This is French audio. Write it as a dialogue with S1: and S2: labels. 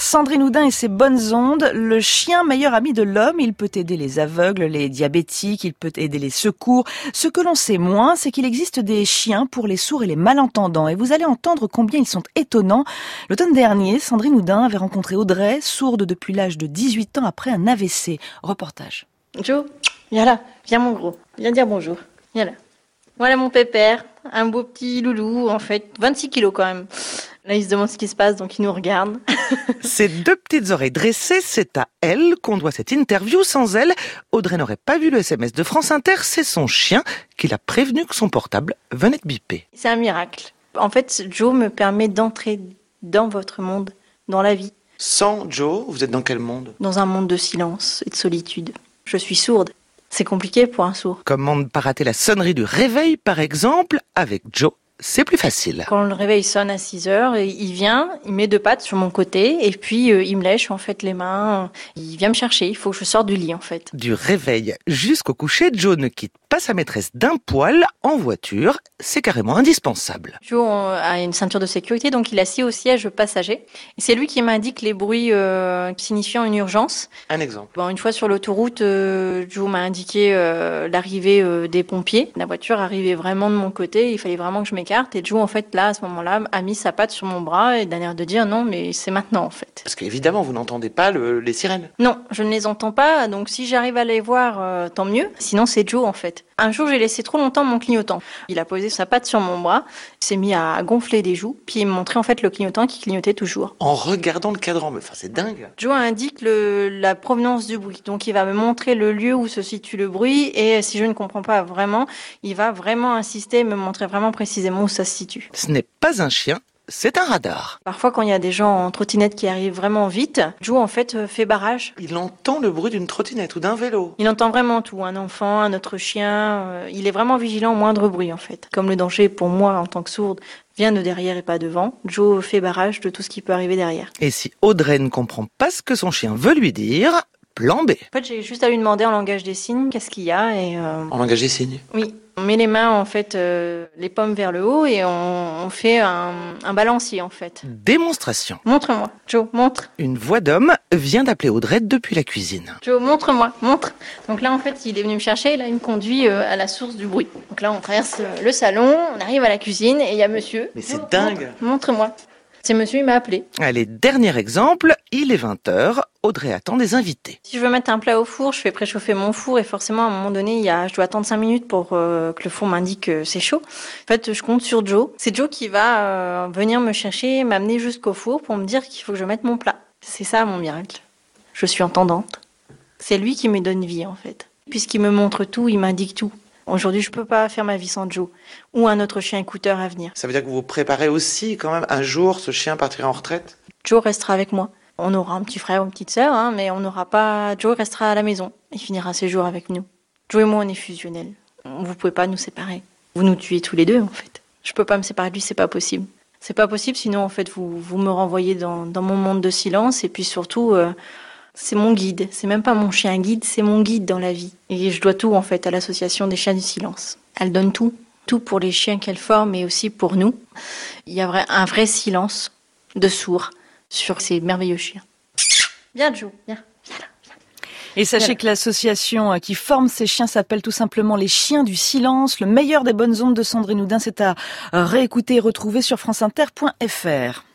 S1: Sandrine Houdin et ses bonnes ondes, le chien meilleur ami de l'homme. Il peut aider les aveugles, les diabétiques, il peut aider les secours. Ce que l'on sait moins, c'est qu'il existe des chiens pour les sourds et les malentendants. Et vous allez entendre combien ils sont étonnants. L'automne dernier, Sandrine Houdin avait rencontré Audrey, sourde depuis l'âge de 18 ans après un AVC. Reportage.
S2: Joe, viens là, viens mon gros, viens dire bonjour, viens là. Voilà mon pépère, un beau petit loulou, en fait, 26 kilos quand même. Là, il se demande ce qui se passe, donc il nous regarde.
S3: Ses deux petites oreilles dressées, c'est à elle qu'on doit cette interview. Sans elle, Audrey n'aurait pas vu le SMS de France Inter. C'est son chien qui l'a prévenu que son portable venait de biper.
S2: C'est un miracle. En fait, Joe me permet d'entrer dans votre monde, dans la vie.
S4: Sans Joe, vous êtes dans quel monde ?
S2: Dans un monde de silence et de solitude. Je suis sourde. C'est compliqué pour un sourd.
S3: Comment ne pas rater la sonnerie du réveil, par exemple ? Avec Joe, c'est plus facile.
S2: Quand le réveil sonne à 6h, il vient, il met deux pattes sur mon côté et puis il me lèche en fait les mains. Il vient me chercher, il faut que je sorte du lit en fait.
S3: Du réveil jusqu'au coucher, Joe ne quitte pas sa maîtresse d'un poil. En voiture, c'est carrément indispensable.
S2: Joe a une ceinture de sécurité, donc il est assis au siège passager. Et c'est lui qui m'indique les bruits signifiant une urgence.
S4: Un exemple.
S2: Bon, une fois sur l'autoroute, Joe m'a indiqué l'arrivée des pompiers. La voiture arrivait vraiment de mon côté, il fallait vraiment que je m'écarte. Et Joe, en fait, là, à ce moment-là, a mis sa patte sur mon bras et d'un air de dire non, mais c'est maintenant, en fait.
S4: Parce qu'évidemment, vous n'entendez pas les sirènes.
S2: Non, je ne les entends pas, donc si j'arrive à les voir, tant mieux. Sinon, c'est Joe, en fait. Un jour, j'ai laissé trop longtemps mon clignotant. Il a posé sa patte sur mon bras, il s'est mis à gonfler des joues, puis il me montrait en fait le clignotant qui clignotait toujours.
S4: En regardant le cadran, mais enfin, c'est dingue.
S2: Joe indique la provenance du bruit, donc il va me montrer le lieu où se situe le bruit, et si je ne comprends pas vraiment, il va vraiment insister et me montrer vraiment précisément où ça se situe.
S3: Ce n'est pas un chien, c'est un radar.
S2: Parfois, quand il y a des gens en trottinette qui arrivent vraiment vite, Joe, en fait, fait barrage.
S4: Il entend le bruit d'une trottinette ou d'un vélo.
S2: Il entend vraiment tout, un enfant, un autre chien. Il est vraiment vigilant au moindre bruit, en fait. Comme le danger, pour moi, en tant que sourde, vient de derrière et pas devant, Joe fait barrage de tout ce qui peut arriver derrière.
S3: Et si Audrey ne comprend pas ce que son chien veut lui dire, plan B.
S2: En fait, j'ai juste à lui demander en langage des signes qu'est-ce qu'il y a et...
S4: En langage des signes.
S2: Oui. On met les mains, en fait, les paumes vers le haut et on fait un balancier, en fait.
S3: Démonstration.
S2: Montre-moi. Joe, montre.
S3: Une voix d'homme vient d'appeler Audrey depuis la cuisine.
S2: Joe, montre-moi, montre. Donc là, en fait, il est venu me chercher et là, il me conduit à la source du bruit. Donc là, on traverse le salon, on arrive à la cuisine et il y a monsieur.
S4: Mais c'est dingue.
S2: Montre-moi. C'est monsieur, il m'a appelé.
S3: Allez, dernier exemple, il est 20h, Audrey attend des invités.
S2: Si je veux mettre un plat au four, je fais préchauffer mon four et forcément, à un moment donné, je dois attendre 5 minutes pour que le four m'indique que c'est chaud. En fait, je compte sur Joe. C'est Joe qui va venir me chercher, m'amener jusqu'au four pour me dire qu'il faut que je mette mon plat. C'est ça, mon miracle. Je suis entendante. C'est lui qui me donne vie, en fait. Puisqu'il me montre tout, il m'indique tout. Aujourd'hui, je peux pas faire ma vie sans Joe ou un autre chien écouteur à venir.
S4: Ça veut dire que vous vous préparez aussi, quand même, un jour, ce chien partira en retraite ?
S2: Joe restera avec moi. On aura un petit frère ou une petite sœur, mais on n'aura pas... Joe restera à la maison. Il finira ses jours avec nous. Joe et moi, on est fusionnels. Vous pouvez pas nous séparer. Vous nous tuez tous les deux, en fait. Je peux pas me séparer de lui, c'est pas possible. C'est pas possible, sinon, en fait, vous me renvoyez dans mon monde de silence. Et puis surtout, c'est mon guide. C'est même pas mon chien guide, c'est mon guide dans la vie. Et je dois tout, en fait, à l'association des chiens du silence. Elle donne tout. Tout pour les chiens qu'elle forme, mais aussi pour nous. Il y a un vrai silence de sourds sur ces merveilleux chiens. Viens, Joe, viens.
S1: Et sachez que l'association qui forme ces chiens s'appelle tout simplement les Chiens du Silence. Le meilleur des bonnes ondes de Sandrine Houdin, c'est à réécouter et retrouver sur franceinter.fr.